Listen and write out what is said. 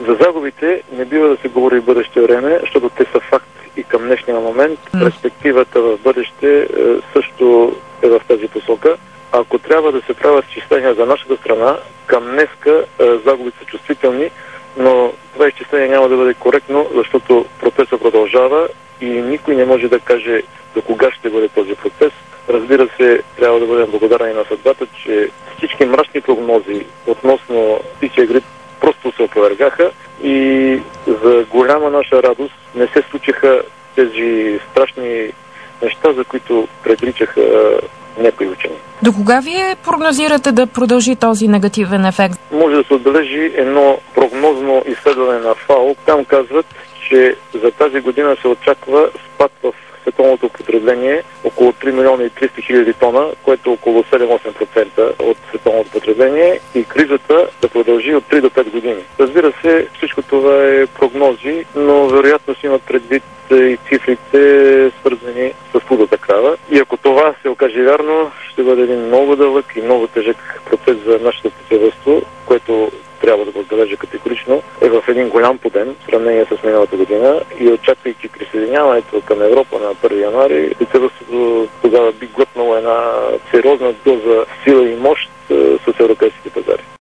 За загубите не бива да се говори в бъдеще време, защото те са факт и към днешния момент. Перспективата в бъдеще също е в тази посока. Ако трябва да се правят изчисления за нашата страна, към днеска загубите са чувствителни, но това изчисление няма да бъде коректно, защото процесът продължава и никой не може да каже до кога ще бъде този процес. Разбира се, трябва да бъдем благодарни на съдбата, че всички мрачни прогнози относно птичия грип просто се опровергаха и за голяма наша радост не се случиха тези страшни неща, за които предричаха някои учени. До кога вие прогнозирате да продължи този негативен ефект? Може да се отбележи едно прогнозно изследване на ФАО. Там казват, че за тази година се очаква спад в световното потребление около 3 милиона и 300 хиляди тона, което е около 7-8% от световното потребление и кризата да продължи от 3 до 5 години. Разбира се, всичко това е прогнози, но вероятно си имат предвид и цифрите, свързани с лудата крава. И ако това се окаже вярно, ще бъде един много дълъг и много тежък процес за нашето птицевъдство, което трябва да го отбележа категорично, е в един голям подем в сравнение с миналата година и очаквайки присъединяването към Европа на 1 януари, птицевъдството тогава би глътнало една сериозна доза сила и мощ с европейските пазари.